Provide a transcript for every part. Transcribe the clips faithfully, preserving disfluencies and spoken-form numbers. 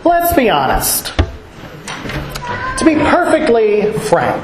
Let's be honest. To be perfectly frank,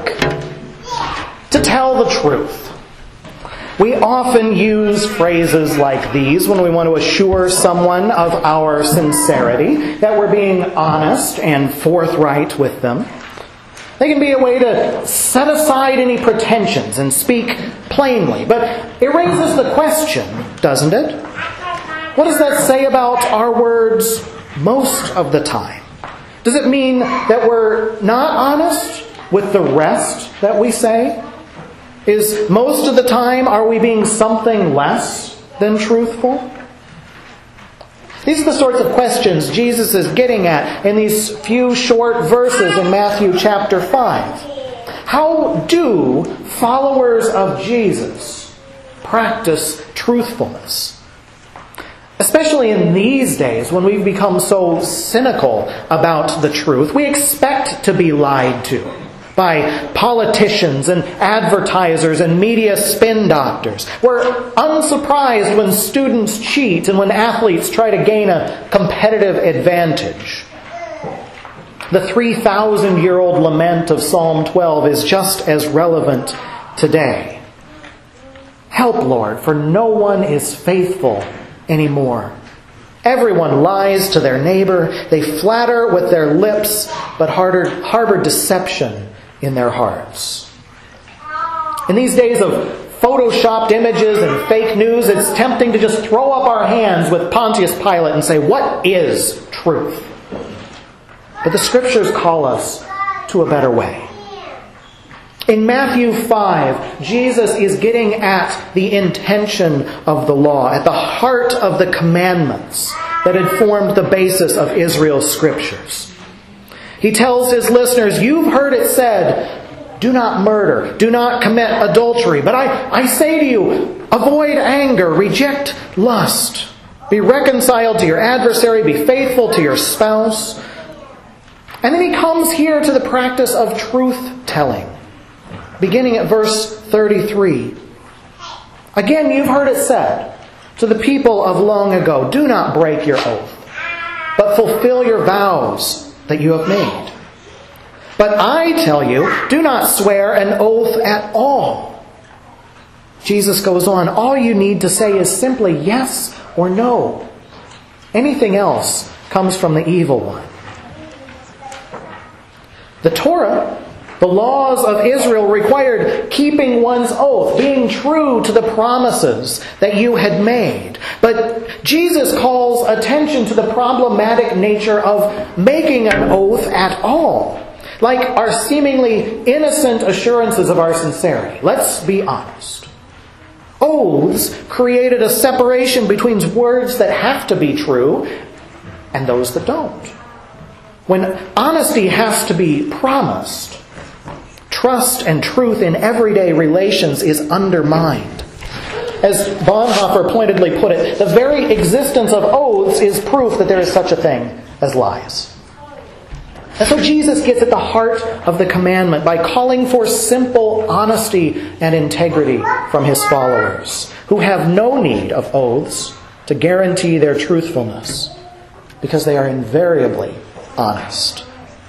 to tell the truth, we often use phrases like these when we want to assure someone of our sincerity, that we're being honest and forthright with them. They can be a way to set aside any pretensions and speak plainly. But it raises the question, doesn't it? What does that say about our words most of the time? Does it mean that we're not honest with the rest that we say? Is most of the time, are we being something less than truthful? These are the sorts of questions Jesus is getting at in these few short verses in Matthew chapter five. How do followers of Jesus practice truthfulness? Especially in these days when we've become so cynical about the truth, we expect to be lied to by politicians and advertisers and media spin doctors. We're unsurprised when students cheat and when athletes try to gain a competitive advantage. The three thousand year old lament of Psalm twelve is just as relevant today. Help, Lord, for no one is faithful anymore. Everyone lies to their neighbor. They flatter with their lips, but harbor deception in their hearts. In these days of photoshopped images and fake news, it's tempting to just throw up our hands with Pontius Pilate and say, what is truth? But the Scriptures call us to a better way. In Matthew five, Jesus is getting at the intention of the law, at the heart of the commandments that had formed the basis of Israel's Scriptures. He tells his listeners, you've heard it said, do not murder, do not commit adultery. But I, I say to you, avoid anger, reject lust, be reconciled to your adversary, be faithful to your spouse. And then he comes here to the practice of truth-telling, beginning at verse thirty-three. Again, you've heard it said to the people of long ago, do not break your oath, but fulfill your vows that you have made. But I tell you, do not swear an oath at all. Jesus goes on, all you need to say is simply yes or no. Anything else comes from the evil one. The Torah, the laws of Israel, required keeping one's oath, being true to the promises that you had made. But Jesus calls attention to the problematic nature of making an oath at all, like our seemingly innocent assurances of our sincerity. Let's be honest. Oaths created a separation between words that have to be true and those that don't. When honesty has to be promised, trust and truth in everyday relations is undermined. As Bonhoeffer pointedly put it, the very existence of oaths is proof that there is such a thing as lies. And so Jesus gets at the heart of the commandment by calling for simple honesty and integrity from his followers, who have no need of oaths to guarantee their truthfulness, because they are invariably honest.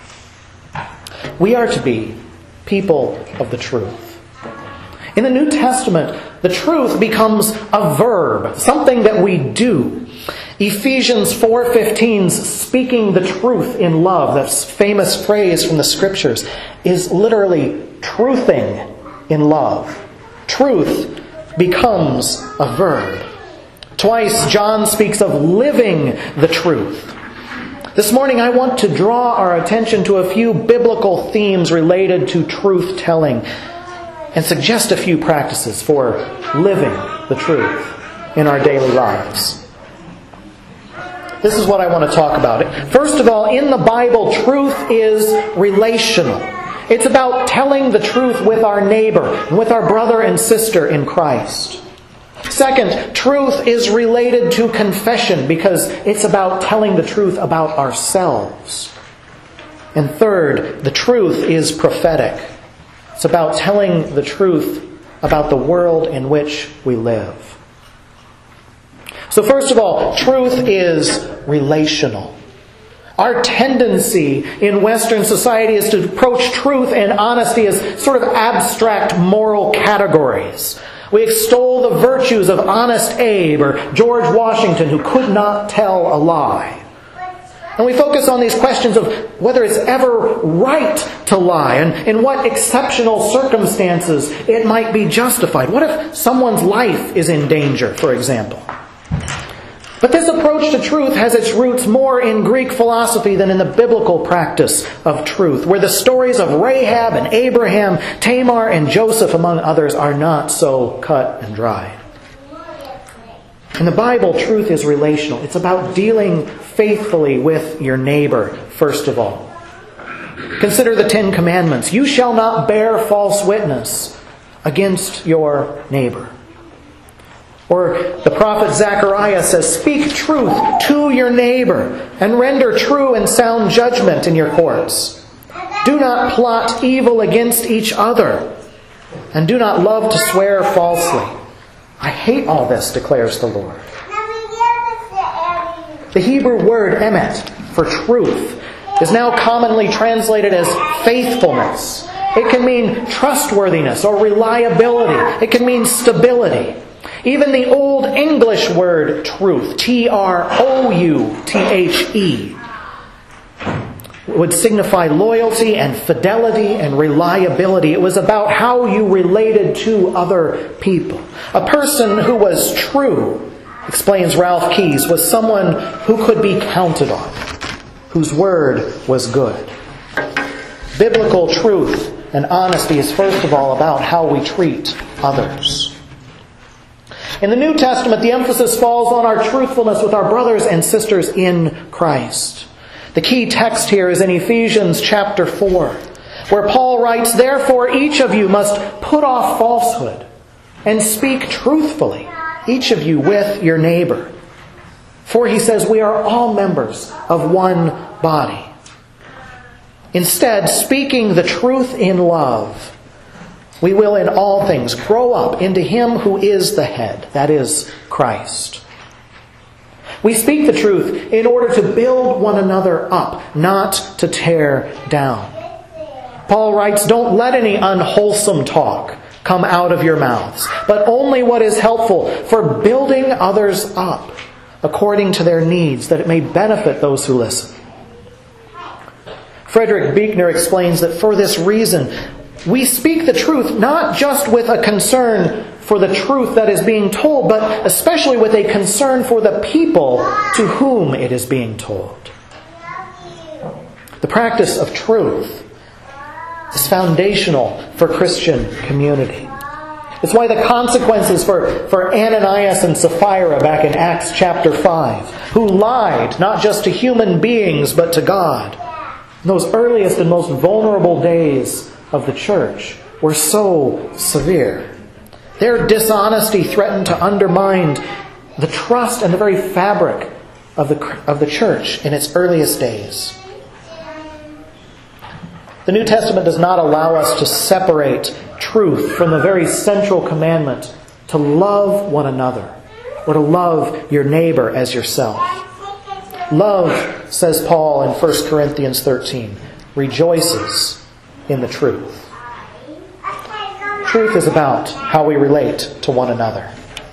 We are to be people of the truth. In the New Testament, the truth becomes a verb, something that we do. Ephesians four fifteen, speaking the truth in love, that famous phrase from the Scriptures, is literally truthing in love. Truth becomes a verb. Twice John speaks of living the truth. This morning I want to draw our attention to a few biblical themes related to truth-telling and suggest a few practices for living the truth in our daily lives. This is what I want to talk about. First of all, in the Bible, truth is relational. It's about telling the truth with our neighbor, and with our brother and sister in Christ. Second, truth is related to confession because it's about telling the truth about ourselves. And third, the truth is prophetic. It's about telling the truth about the world in which we live. So first of all, truth is relational. Our tendency in Western society is to approach truth and honesty as sort of abstract moral categories. We extol the virtues of Honest Abe or George Washington, who could not tell a lie. And we focus on these questions of whether it's ever right to lie and in what exceptional circumstances it might be justified. What if someone's life is in danger, for example? But this approach to truth has its roots more in Greek philosophy than in the biblical practice of truth, where the stories of Rahab and Abraham, Tamar and Joseph, among others, are not so cut and dry. In the Bible, truth is relational. It's about dealing faithfully with your neighbor, first of all. Consider the Ten Commandments. You shall not bear false witness against your neighbor. Or the prophet Zechariah says, speak truth to your neighbor and render true and sound judgment in your courts. Do not plot evil against each other, and do not love to swear falsely. I hate all this, declares the Lord. The Hebrew word emet, for truth, is now commonly translated as faithfulness. It can mean trustworthiness or reliability. It can mean stability. Even the Old English word truth, T R O U T H E, would signify loyalty and fidelity and reliability. It was about how you related to other people. A person who was true, explains Ralph Keyes, was someone who could be counted on, whose word was good. Biblical truth and honesty is first of all about how we treat others. In the New Testament, the emphasis falls on our truthfulness with our brothers and sisters in Christ. The key text here is in Ephesians chapter four, where Paul writes, therefore each of you must put off falsehood and speak truthfully, each of you with your neighbor. For he says, we are all members of one body. Instead, speaking the truth in love, we will in all things grow up into Him who is the head, that is, Christ. We speak the truth in order to build one another up, not to tear down. Paul writes, don't let any unwholesome talk come out of your mouths, but only what is helpful for building others up according to their needs, that it may benefit those who listen. Frederick Buechner explains that for this reason, we speak the truth not just with a concern for the truth that is being told, but especially with a concern for the people to whom it is being told. The practice of truth is foundational for Christian community. It's why the consequences for, for Ananias and Sapphira back in Acts chapter five, who lied not just to human beings but to God, in those earliest and most vulnerable days of the church, were so severe. Their dishonesty threatened to undermine the trust and the very fabric of the, of the church in its earliest days. The New Testament does not allow us to separate truth from the very central commandment to love one another, or to love your neighbor as yourself. Love, says Paul in First Corinthians thirteen, rejoices in the truth. Truth is about how we relate to one another.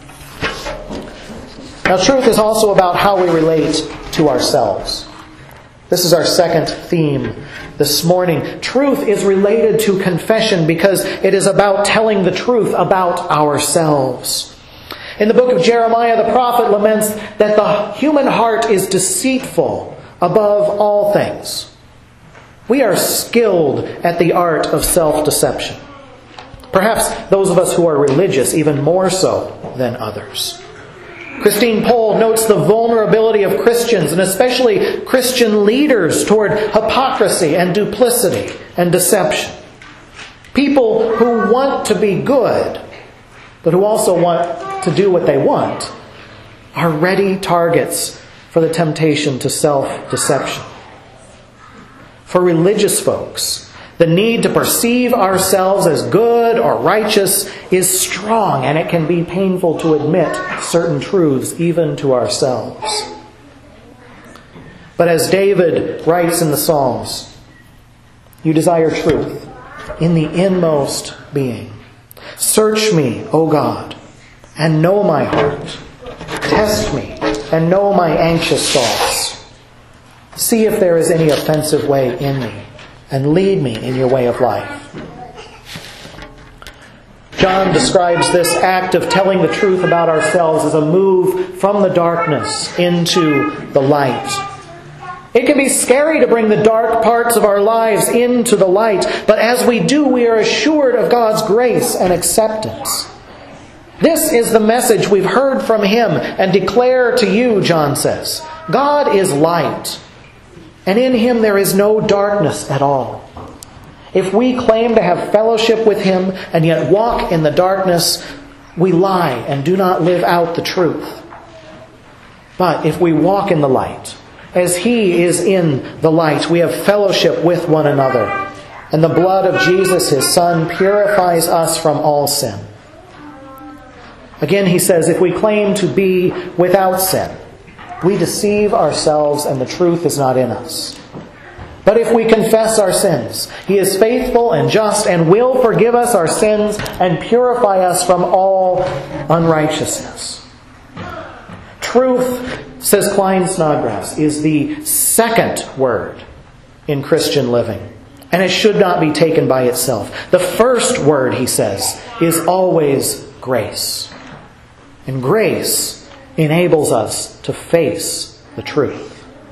Now, truth is also about how we relate to ourselves. This is our second theme this morning. Truth is related to confession because it is about telling the truth about ourselves. In the book of Jeremiah, the prophet laments that the human heart is deceitful above all things. We are skilled at the art of self-deception. Perhaps those of us who are religious even more so than others. Christine Pohl notes the vulnerability of Christians, and especially Christian leaders, toward hypocrisy and duplicity and deception. People who want to be good, but who also want to do what they want, are ready targets for the temptation to self-deception. For religious folks, the need to perceive ourselves as good or righteous is strong, and it can be painful to admit certain truths even to ourselves. But as David writes in the Psalms, you desire truth in the inmost being. Search me, O God, and know my heart. Test me and know my anxious thoughts. See if there is any offensive way in me, and lead me in your way of life. John describes this act of telling the truth about ourselves as a move from the darkness into the light. It can be scary to bring the dark parts of our lives into the light, but as we do, we are assured of God's grace and acceptance. This is the message we've heard from Him and declare to you, John says. God is light, and in Him there is no darkness at all. If we claim to have fellowship with Him and yet walk in the darkness, we lie and do not live out the truth. But if we walk in the light, as He is in the light, we have fellowship with one another. And the blood of Jesus, His Son, purifies us from all sin. Again, he says, if we claim to be without sin, we deceive ourselves and the truth is not in us. But if we confess our sins, He is faithful and just and will forgive us our sins and purify us from all unrighteousness. Truth, says Klein Snodgrass, is the second word in Christian living, and it should not be taken by itself. The first word, he says, is always grace. And grace enables us to face the truth.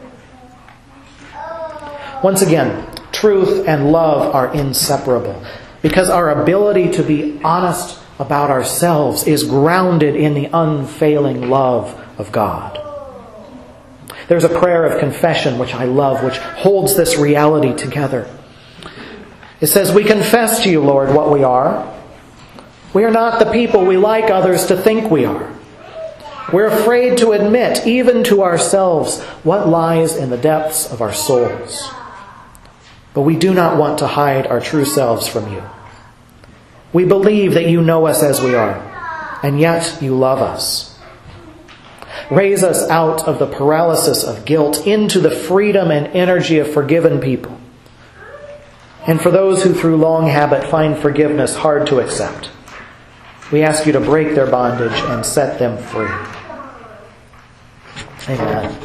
Once again, truth and love are inseparable, because our ability to be honest about ourselves is grounded in the unfailing love of God. There's a prayer of confession which I love, which holds this reality together. It says, we confess to you, Lord, what we are. We are not the people we like others to think we are. We're afraid to admit, even to ourselves, what lies in the depths of our souls. But we do not want to hide our true selves from you. We believe that you know us as we are, and yet you love us. Raise us out of the paralysis of guilt into the freedom and energy of forgiven people. And for those who through long habit find forgiveness hard to accept, we ask you to break their bondage and set them free. Amen.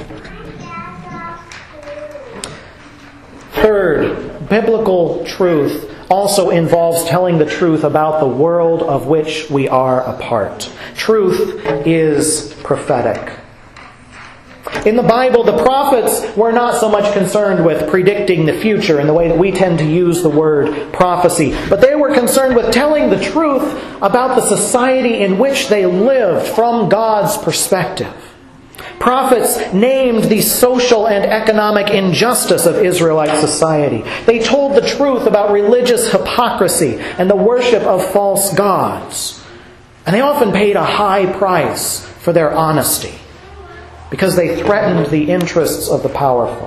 Third, biblical truth also involves telling the truth about the world of which we are a part. Truth is prophetic. In the Bible, the prophets were not so much concerned with predicting the future in the way that we tend to use the word prophecy, but they were concerned with telling the truth about the society in which they lived from God's perspective. Prophets named the social and economic injustice of Israelite society. They told the truth about religious hypocrisy and the worship of false gods. And they often paid a high price for their honesty, because they threatened the interests of the powerful.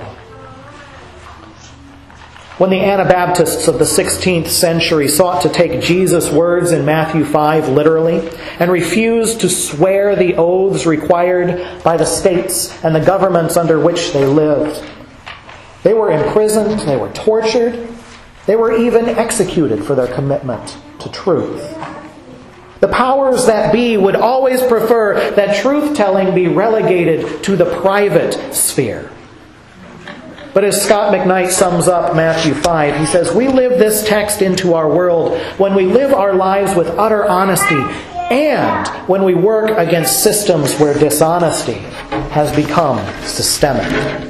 When the Anabaptists of the sixteenth century sought to take Jesus' words in Matthew five literally and refused to swear the oaths required by the states and the governments under which they lived, they were imprisoned, they were tortured, they were even executed for their commitment to truth. The powers that be would always prefer that truth-telling be relegated to the private sphere. But as Scott McKnight sums up Matthew five, he says, we live this text into our world when we live our lives with utter honesty and when we work against systems where dishonesty has become systemic.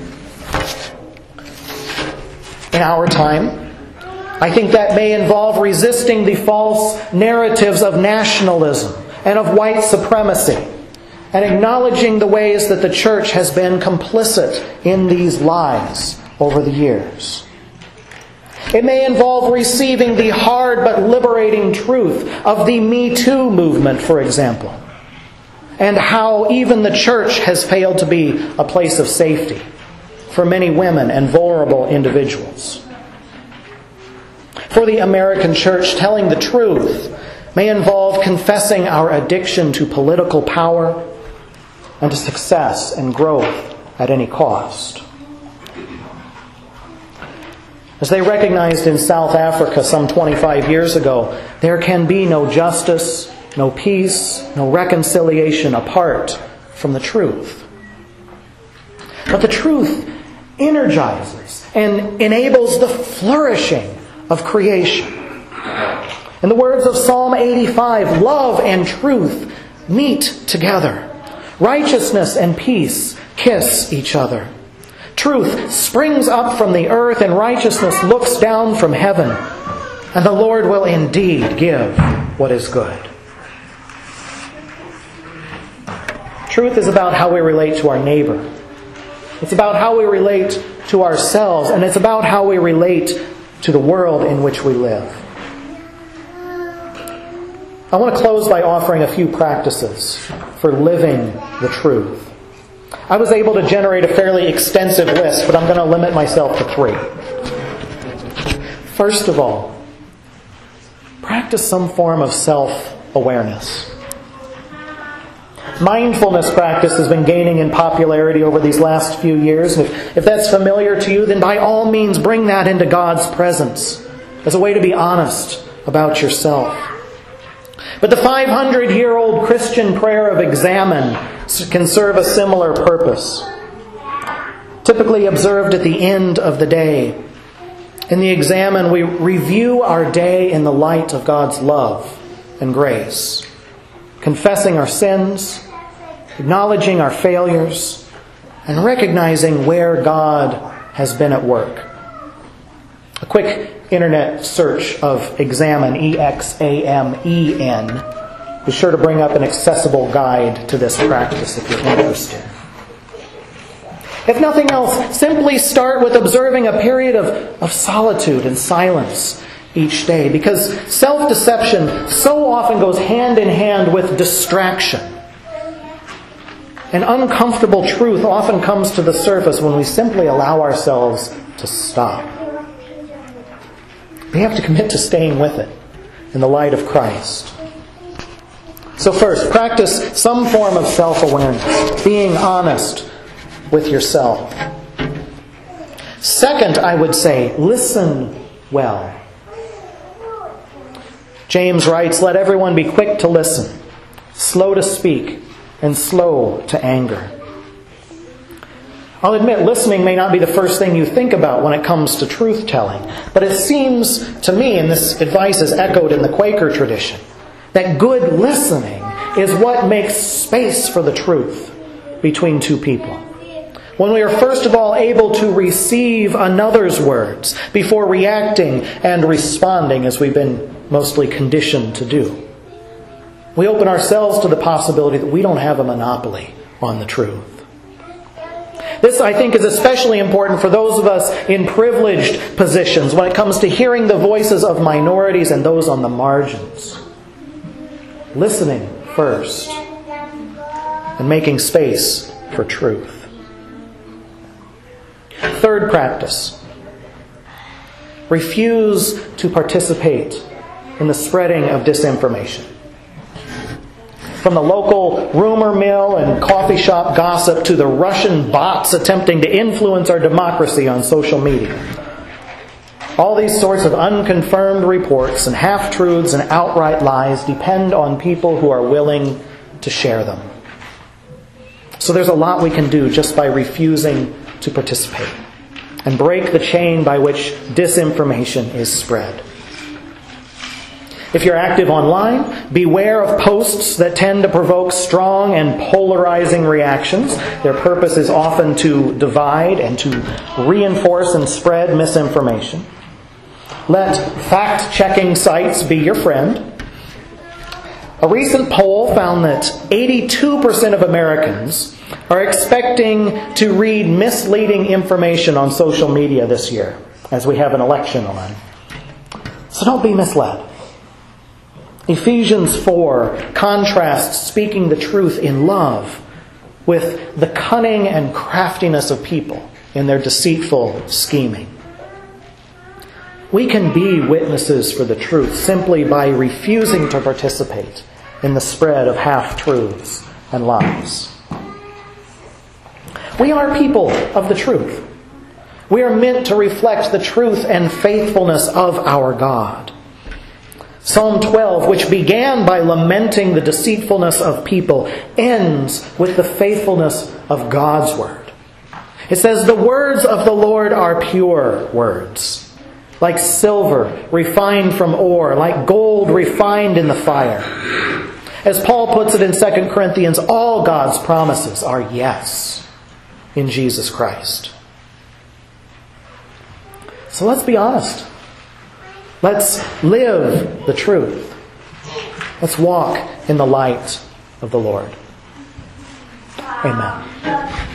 In our time, I think that may involve resisting the false narratives of nationalism and of white supremacy, and acknowledging the ways that the church has been complicit in these lies over the years. It may involve receiving the hard but liberating truth of the Me Too movement, for example, and how even the church has failed to be a place of safety for many women and vulnerable individuals. For the American church, telling the truth may involve confessing our addiction to political power and to success and growth at any cost. As they recognized in South Africa some twenty-five years ago, there can be no justice, no peace, no reconciliation apart from the truth. But the truth energizes and enables the flourishing of creation. In the words of Psalm eighty-five, love and truth meet together. Righteousness and peace kiss each other. Truth springs up from the earth and righteousness looks down from heaven. And the Lord will indeed give what is good. Truth is about how we relate to our neighbor. It's about how we relate to ourselves. And it's about how we relate to the world in which we live. I want to close by offering a few practices for living the truth. I was able to generate a fairly extensive list, but I'm going to limit myself to three. First of all, practice some form of self-awareness. Mindfulness practice has been gaining in popularity over these last few years. And if, if that's familiar to you, then by all means bring that into God's presence as a way to be honest about yourself. But the five hundred year old Christian prayer of examine can serve a similar purpose. Typically observed at the end of the day. In the examine, we review our day in the light of God's love and grace, confessing our sins, acknowledging our failures, and recognizing where God has been at work. A quick internet search of examine, E X A M E N, be sure to bring up an accessible guide to this practice if you're interested. If nothing else, simply start with observing a period of, of solitude and silence each day, because self-deception so often goes hand in hand with distraction. And uncomfortable truth often comes to the surface when we simply allow ourselves to stop. We have to commit to staying with it in the light of Christ. So first, practice some form of self-awareness, being honest with yourself. Second, I would say, listen well. James writes, "Let everyone be quick to listen, slow to speak, and slow to anger." I'll admit, listening may not be the first thing you think about when it comes to truth-telling. But it seems to me, and this advice is echoed in the Quaker tradition, that good listening is what makes space for the truth between two people. When we are first of all able to receive another's words before reacting and responding as we've been mostly conditioned to do. We open ourselves to the possibility that we don't have a monopoly on the truth. This, I think, is especially important for those of us in privileged positions when it comes to hearing the voices of minorities and those on the margins. Listening first and making space for truth. Third practice. Refuse to participate in the spreading of disinformation. From the local rumor mill and coffee shop gossip to the Russian bots attempting to influence our democracy on social media. All these sorts of unconfirmed reports and half-truths and outright lies depend on people who are willing to share them. So there's a lot we can do just by refusing to participate and break the chain by which disinformation is spread. If you're active online, beware of posts that tend to provoke strong and polarizing reactions. Their purpose is often to divide and to reinforce and spread misinformation. Let fact-checking sites be your friend. A recent poll found that eighty-two percent of Americans are expecting to read misleading information on social media this year, as we have an election on. So don't be misled. Ephesians four contrasts speaking the truth in love with the cunning and craftiness of people in their deceitful scheming. We can be witnesses for the truth simply by refusing to participate in the spread of half-truths and lies. We are people of the truth. We are meant to reflect the truth and faithfulness of our God. Psalm twelve, which began by lamenting the deceitfulness of people, ends with the faithfulness of God's word. It says, "The words of the Lord are pure words, like silver refined from ore, like gold refined in the fire." As Paul puts it in Second Corinthians, all God's promises are yes in Jesus Christ. So let's be honest. Let's live the truth. Let's walk in the light of the Lord. Amen.